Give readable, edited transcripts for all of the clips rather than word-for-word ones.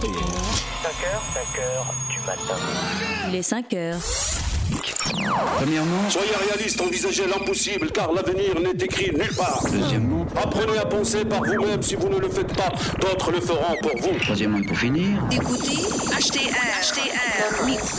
5h du matin. Il est 5h. Premièrement, soyez réaliste, envisagez l'impossible, car l'avenir n'est écrit nulle part. Deuxièmement, apprenez à penser par vous-même. Si vous ne le faites pas, d'autres le feront pour vous. Troisièmement, pour finir, écoutez HTR Mix.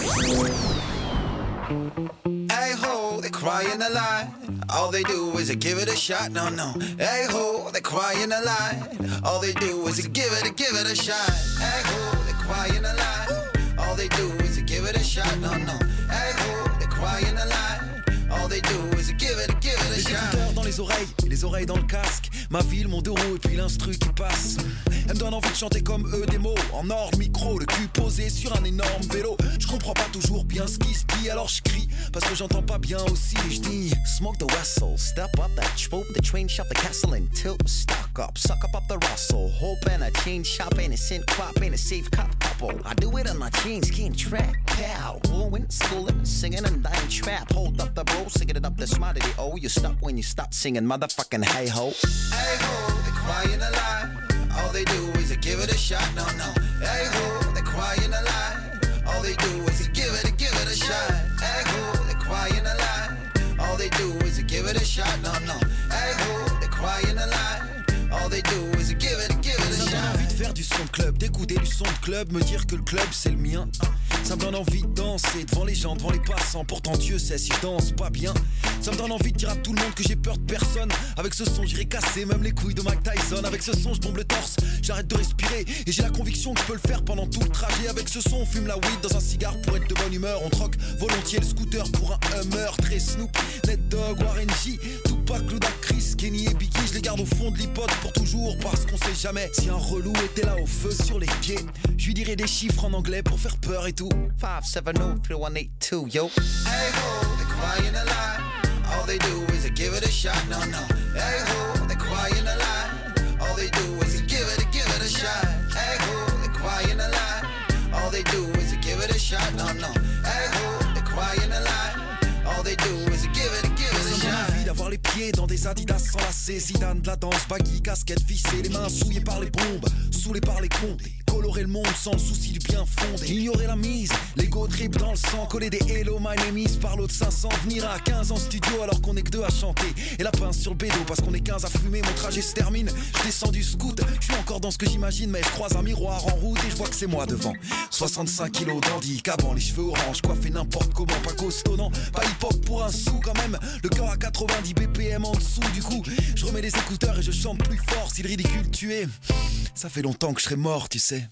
Hey ho, they're crying a lie. All they do is give it a shot. No, no. Hey ho, they're crying a lie. All they do is give it a shot. Hey ho, they're crying a lie. All they do is give it a shot. No, no. Hey ho, they're crying a lie. All they do is give it a shot. Les écouteurs dans les oreilles et les oreilles dans le casque. Ma ville, mon deux roues et puis l'instru qui passe. Elle me donne envie de chanter comme eux des mots. En or, micro, le cul posé sur un énorme vélo. Je comprends pas toujours bien ce qui se dit, alors je crie parce que j'entends pas bien aussi. Je dis smoke the whistle, step up that trope, the train shop the castle and tilt, stock up, suck up the rustle. Hoping a chain shop ain't a cent crop, ain't a safe cop couple. I do it on my chain skin track. Cow, went school and singing and dying trap. Hold up the bro, singing it up the smart of the oh. You stop when you stop singing motherfucking hey ho. Hey ho, they're crying a lie. All they do is give it a shot. No, no. Hey ho, they're crying a lie. All they do is give it a shot. Hey ho, they're crying a lie. All they do is give it a shot. No, no. Hey ho, they're crying a lie. All they do is give it a shot. Ça me donne envie de faire du son de club, d'écouter du son de club, me dire que le club c'est le mien. Ça me donne envie de danser devant les gens, devant les passants. Pourtant Dieu sait si je danse pas bien. Ça me donne envie de dire à tout le monde que j'ai peur de personne. Avec ce son j'irai casser même les couilles de Mike Tyson. Avec ce son je tombe le torse, j'arrête de respirer. Et j'ai la conviction que je peux le faire pendant tout le trajet. Avec ce son on fume la weed dans un cigare pour être de bonne humeur. On troque volontiers le scooter pour un Hummer. Très Snoop, Ned Dogg, Warren G, Tupac, Ludacris, Kenny et Biggie. Je les garde au fond de l'hypothèse pour toujours. Parce qu'on sait jamais si un relou était là au feu sur les quais. Je lui dirais des chiffres en anglais pour faire peur et tout. 570-3182, yo. Hey ho, they're crying a lie. All they do is give it a shot. No, no. Hey ho, they're crying a lie. All they do is give it a shot. Hey ho, they're crying a lie. All they do is give it a shot. No, no. Hey ho, they're crying a lie. All they do is give it a shot. Envie d'avoir les pieds dans des Adidas sans lacets. Zidane de la danse, baggy, casquette vissée. Les mains souillées par les bombes, saoulées par les comptes. Colorer le monde sans le souci du bien fondé. Ignorer la mise, l'ego trip dans le sang. Coller des hello my name is par l'eau de 500. Venir à 15 en studio alors qu'on est que deux à chanter. Et la pince sur le bédo parce qu'on est 15 à fumer. Mon trajet se termine, je descends du scoot. Je suis encore dans ce que j'imagine mais je croise un miroir en route. Et je vois que c'est moi devant. 65 kilos d'handicapant, les cheveux orange, coiffé n'importe comment. Pas costaud non, pas hip-hop pour un sou quand même. Le cœur à 90 BPM en dessous. Du coup, je remets les écouteurs et je chante plus fort. Si le ridicule tué, ça fait longtemps que je serais mort tu sais.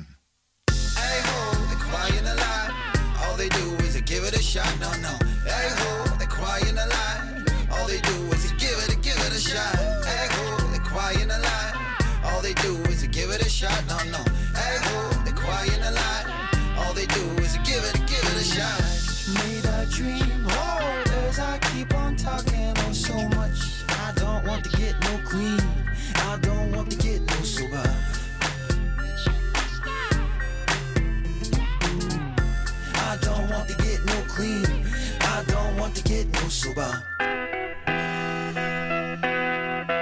Hey ho, they're crying a lie. All they do is give it a shot. No, no. Hey ho, they're crying a lie. All they do is give it a shot. Hey ho, they're crying a lie. All they do is give it a shot. No, no. Hey ho, they're crying a lie. All they do is give it a shot. Made a dream hold as I keep on talking on so much. I don't want to get no clean. I don't want to get no sober. I don't want to get no clean. I don't want to get no sober.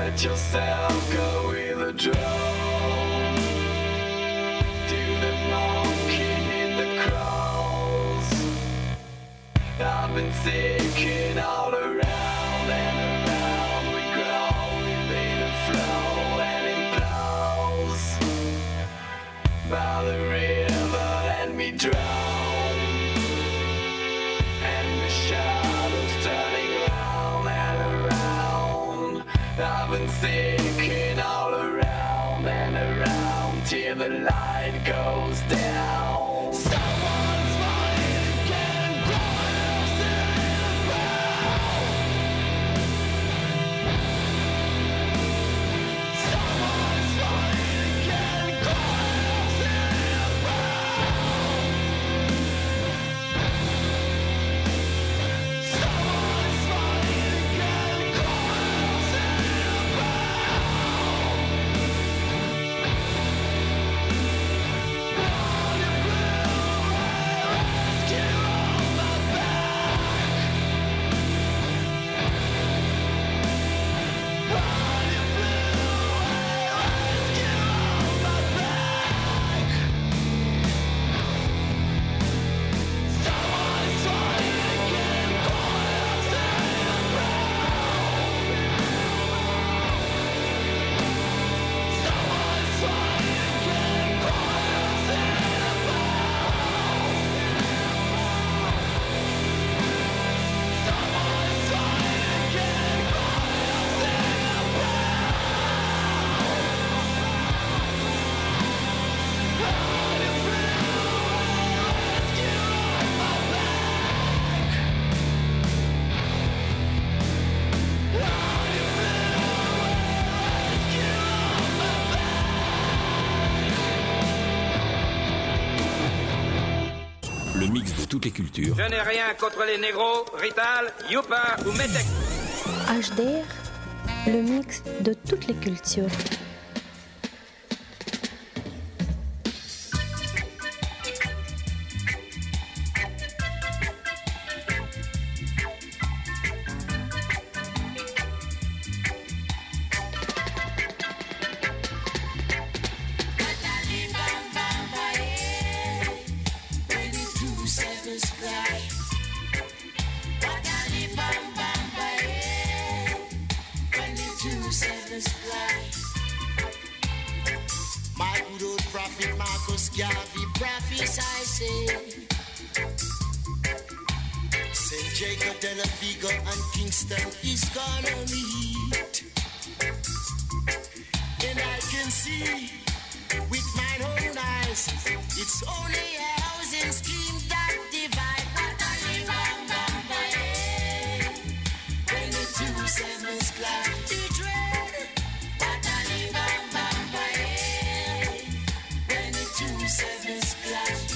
Let yourself go with the drone. Do the monkey in the crows. I've been thinking all around and around. We grow, we made a flow and it blows. By the river let me drown. And the shadows turning round and around. I've been thinking all around and around till the light goes down. Someone's falling again, crawling in the ground. Someone's falling again, crawling in the ground. Someone's falling again, crawling in the Le mix de toutes les cultures. Je n'ai rien contre les négros, Rital, Youpa ou Metek. HDR, le mix de toutes les cultures. My good old prophet Marcus Garvey prophesied, St. Jacob, Del Vigo, and Kingston is gonna meet. And I can see with my own eyes, it's only a housing scheme that divide. When the two sevens clash, the dread. When the two sevens clash,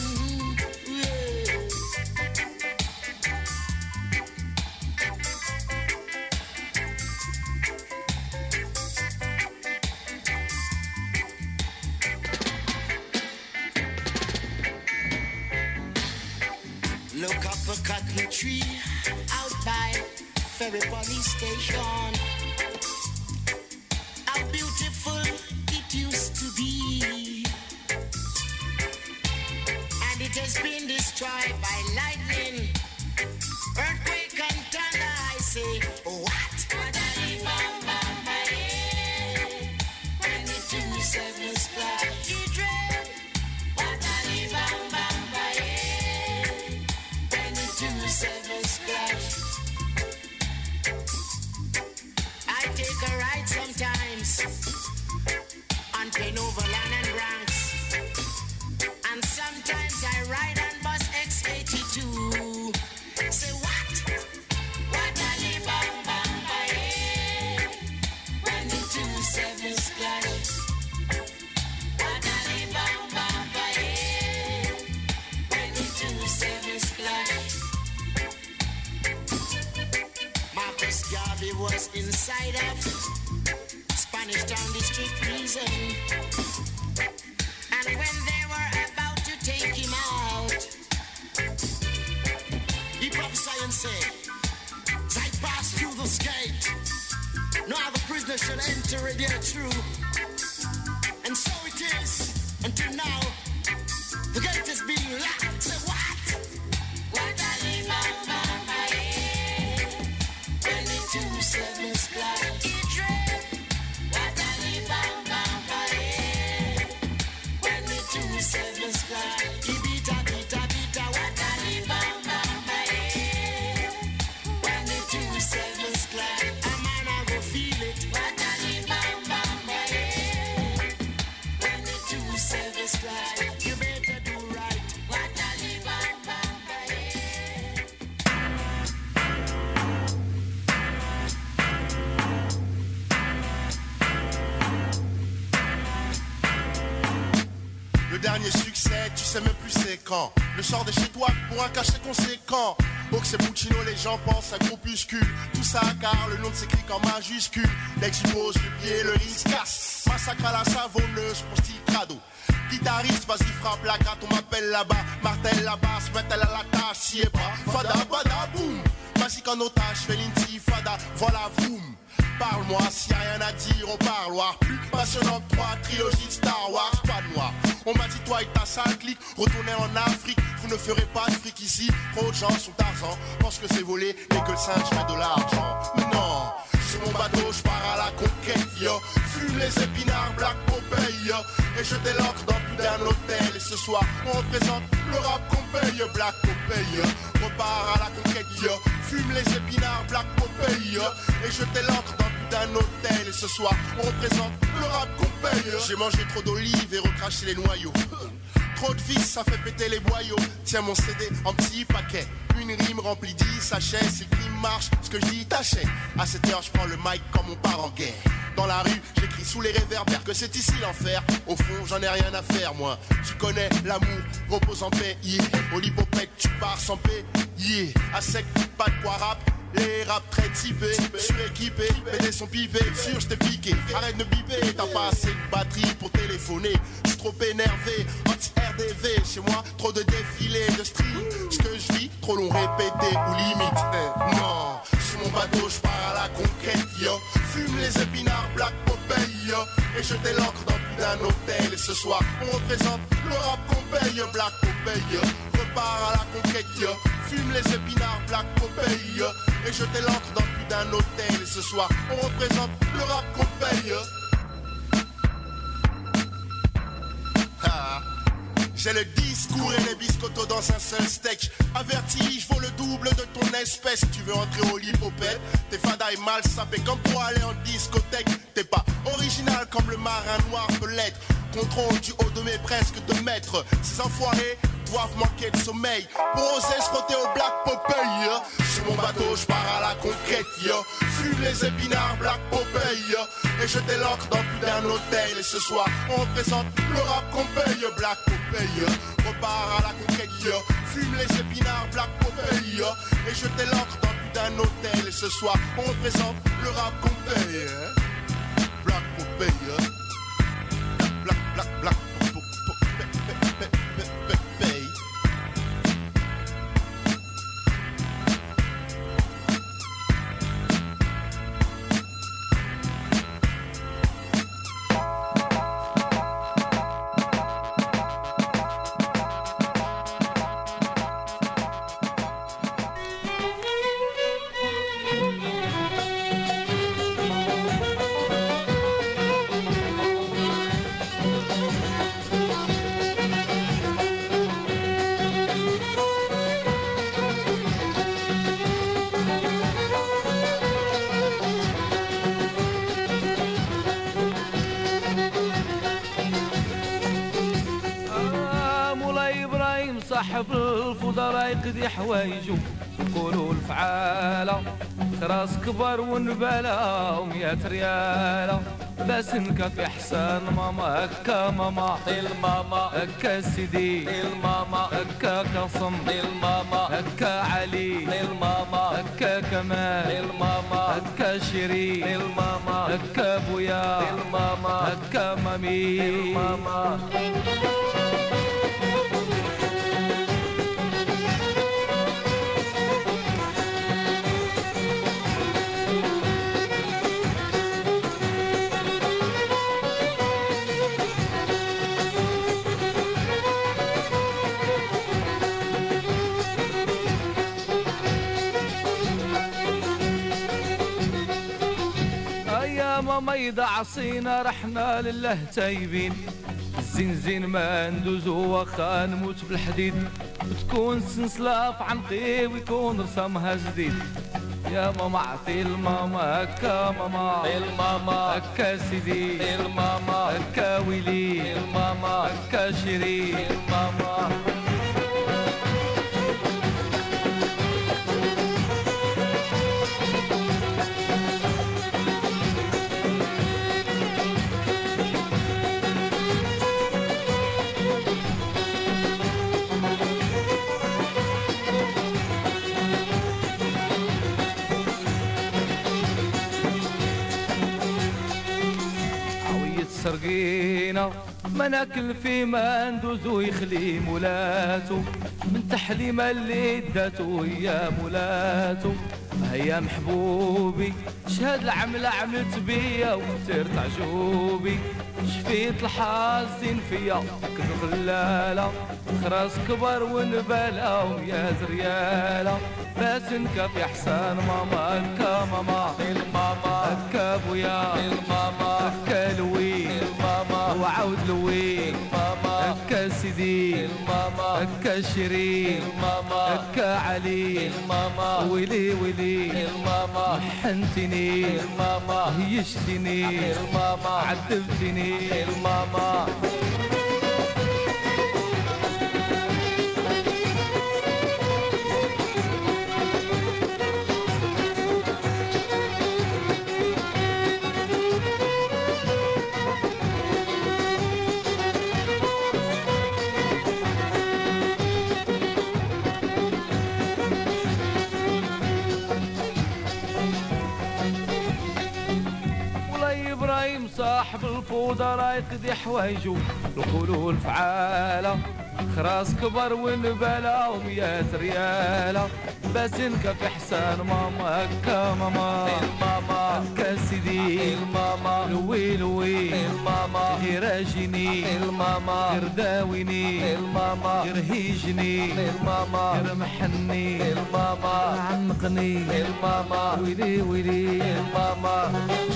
look up a cotton tree out by Ferry Police Station. How beautiful it used to be, and it has been destroyed by lightning, earthquake and thunder. I say, what? When the two sevens clash, the dread. When the two sevens clash, I take a ride sometimes on Penoverland and Bronx, and sometimes I ride on bus X82. Say what? When the two sevens clash, when the two sevens clash. Marcus Garvey was inside of Spanish Town District Prison, and when they were about to take him out, he prophesied and said, as I pass through this gate, no other prisoner darkness shall enter it there through. And so it is until now. The gate is being locked. Say what? What I leave when the 27's glide. What I leave when the 27's glide. Bita, bita, bita, what I leave when the 27's glide. A man I go feel it. What I leave when the 27's glide. You better do right. What I leave Le dernier succès, tu sais même plus c'est quand. Le sort de chez toi pour un cachet conséquent. Oh que c'est Puccino, les gens pensent à groupuscule. Tout ça car le nom s'écrit en majuscule. Dès que j'y pose le pied, le ring se casse. Massacre à la savonneuse pour sticrado. Guitariste, vas-y frappe la gratte, on m'appelle là-bas. Martèle la basse, mettelle à la tâche, si et pas. Fada, bada, boum. Magique en otage, fais l'intifada, voilà vroom. Parle-moi, s'il y a rien à dire au parloir. Plus passionnant que 3 trilogies de Star Wars, pas de noir. On m'a dit toi et ta sale clique, retournez en Afrique. Vous ne ferez pas de fric ici, trop de gens sont Tarzan. Pense que c'est volé, mais que le singe fait de l'argent. Mais non, sur mon bateau, je pars à la conquête, yo. Fume les épinards, Black Popeye, yo. Et je déloque dans plus d'un hôtel. Et ce soir, on représente le rap qu'on paye, Black Popeye, yo. Repars à la conquête, yo. Fume les épinards, Black Popeye, yo. Et je déloque dans plus d'un hôtel. Et ce soir, on représente le rap qu'on paye, yo. J'ai mangé trop d'olives et recraché les noyaux. Trop de vis, ça fait péter les boyaux. Tiens mon CD en petit paquet. Une rime remplie 10 sachets. Si le crime marche, ce que je dis t'achètes. À cette heure, je prends le mic comme on part en guerre. Dans la rue, j'écris sous les réverbères que c'est ici l'enfer. Au fond, j'en ai rien à faire, moi. Tu connais l'amour, repose en paix, yeah. Au lipopète, tu pars sans paix, yeah. À sec, pas de quoi rap. Les rap très typés, suréquipés, BD sont pipés, sûr je t'ai piqué, arrête de biper, t'as pas assez de batterie pour téléphoner, je suis trop énervé, anti-RDV, chez moi, trop de défilés, de stream, ce que je vis, trop long répété ou limite, non, sur mon bateau je pars à la conquête, yo, fume les épinards, Black Popeye, yo, et je déloque dans plus d'un hôtel, et ce soir, on représente le rap qu'on paye, Black Popeye, yo, repars à la conquête, yo, fume les épinards, Black Popeye, yo, et je t'élanque dans plus d'un hôtel. Et ce soir, on représente le rap qu'on paye. Ah. J'ai le discours et les biscottos dans un seul steak. Averti, je vaux le double de ton espèce. Tu veux entrer au lipopède, tes fadas est mal sapé comme pour aller en discothèque. T'es pas original comme le marin noir peut l'être. Contrôle du haut de mes presque 2 mètres. Ces enfoirés doivent manquer de sommeil pour oser se frotter au Black Popeye, yo. Sur mon bateau, je pars à la conquête, yo. Fume les épinards, Black Popeye, yo. Et je déloque dans plus d'un hôtel. Et ce soir, on représente le rap qu'on paye, Black Popeye, yo. Repars à la conquête, yo. Fume les épinards, Black Popeye, yo. Et je déloque dans plus d'un hôtel. Et ce soir, on représente le rap qu'on paye, Black Popeye, yo. Black, black, black. صاحب الفضلاء يقضي حوايجو يقولوا الفعالة راس كبر ونبالة ومية ريالة باس نكافي حسن ماما هكا ماما الماما هكا سيدي الماما هكا قاسم الماما هكا علي الماما هكا كمال الماما هكا شيرين الماما هكا بويا الماما هكا مامي الماما ماما يدعصينا رحنا لله تايبين الزنزين ما ندوزو واخا نموت بالحديد وتكون سنسلة في عنقي ويكون رسمها جديد يا ماما عطي الماما هكا ماما الماما هكا سيدي الماما هكا ويلي الماما هكا شيري الماما سرقينا ما ناكل في ما ندوزو يخلي مولاتو من تحليمة اللي داتو يا مولاتو هيا محبوبي شهاد العملة عملت بيا وكتير تعجوبي شفيت الحاسين فيا كل غلالة خراس كبر ونبالة ويا زريالة باس نكافي حسان ماما هكا ماما الماما هكا بويا الماما هكا لوي الماما وعاود لوي الماما هكا سيدي الماما هكا شيري الماما هكا علي الماما ويلي ويلي الماما حنتني الماما هيشتني الماما عذبتني الماما صاحب الفوضى راه يقضي حوايجو القولوا الفعالة خراس كبر ونبالة وميات ريالة باس نكافي حسان ماما هكا ماما الماما هكا سيدي الماما لوي لوي الماما غير اجيني الماما غير داويني الماما غير هيجني الماما غير محني الماما عنقني الماما ويلي ويلي الماما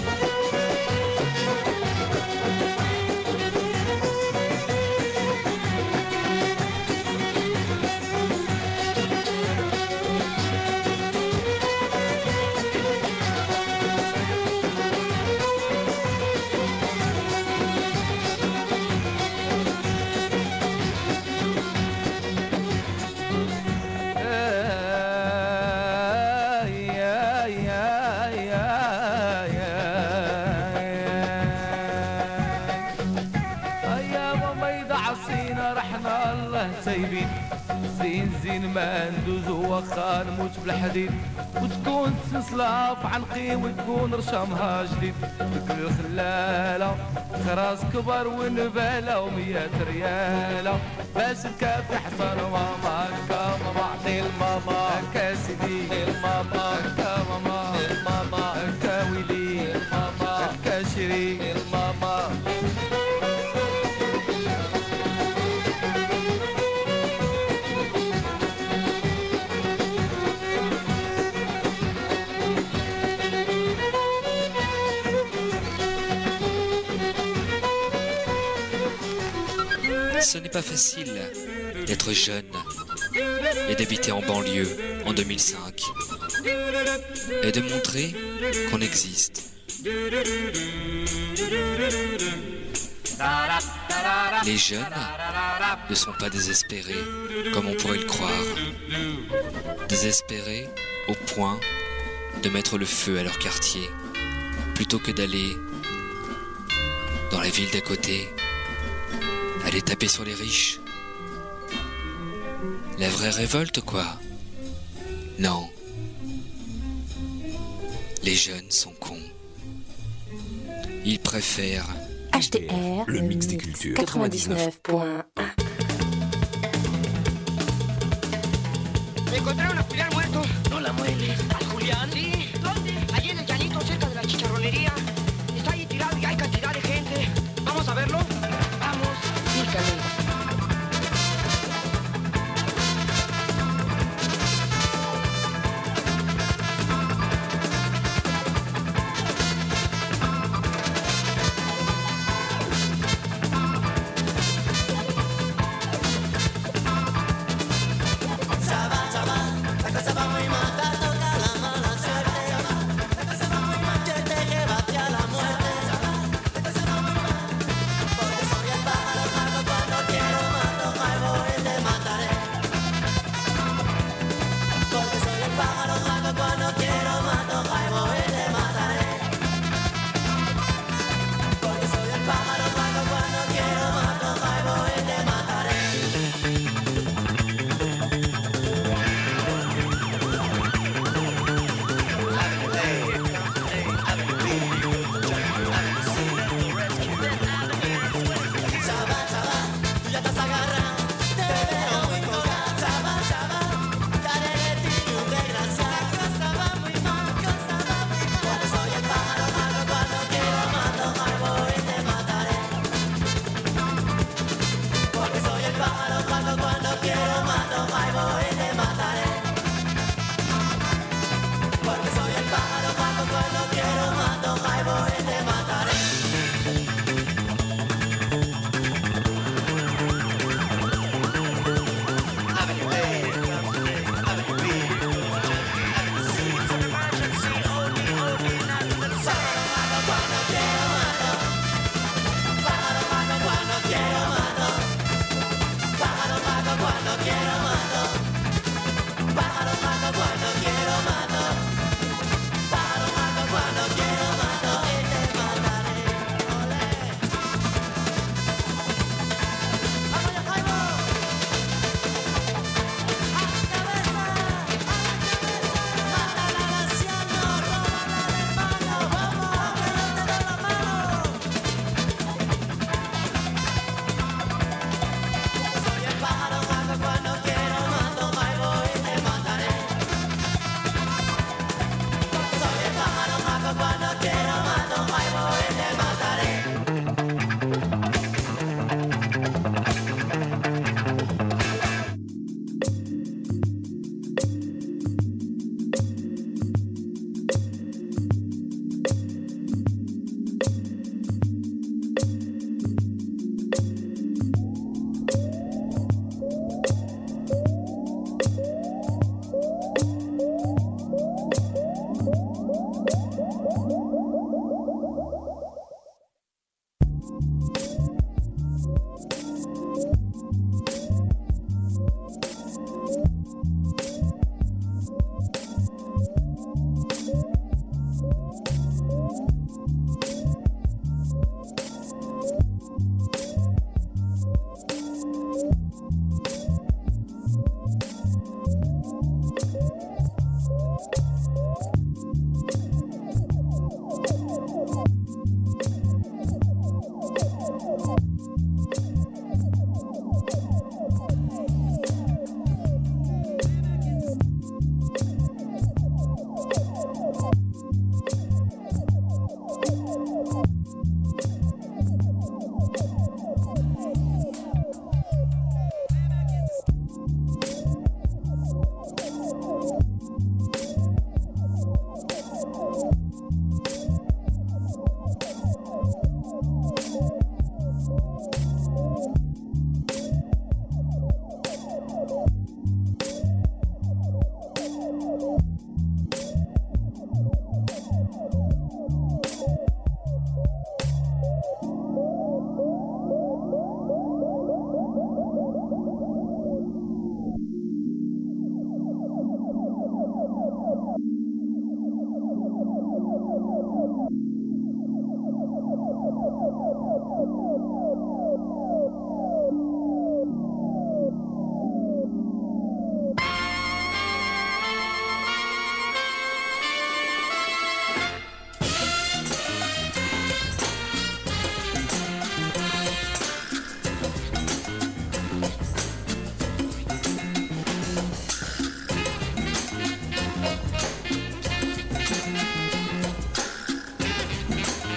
سايبين زين زين ما ندوزو واخا نموت بالحديد وتكون سلسلة في عنقي وتكون رشامها جديد تكل الخلالة خراس كبر ونبالة وميات ريالة باش نكافي حسن ماما هكا ماما عطي الماما هكا سيدي الماما هكا ماما الماما هكا ويلي الماما هكا شيري الماما Ce n'est pas facile d'être jeune et d'habiter en banlieue en 2005 et de montrer qu'on existe. Les jeunes ne sont pas désespérés comme on pourrait le croire. Désespérés au point de mettre le feu à leur quartier plutôt que d'aller dans la ville d'à côté. Aller taper sur les riches. La vraie révolte, quoi. Non. Les jeunes sont cons. Ils préfèrent HDR, le mix des cultures. 99.1. Encontré un Julián muerto. No la mueles. ¿Al Julián? Sí. ¿Dónde? Allí en el llanito, cerca de la chicharronería. Está ahí tirado y hay cantidad de gente. ¿Vamos a verlo? Vamos. Sí, camino. para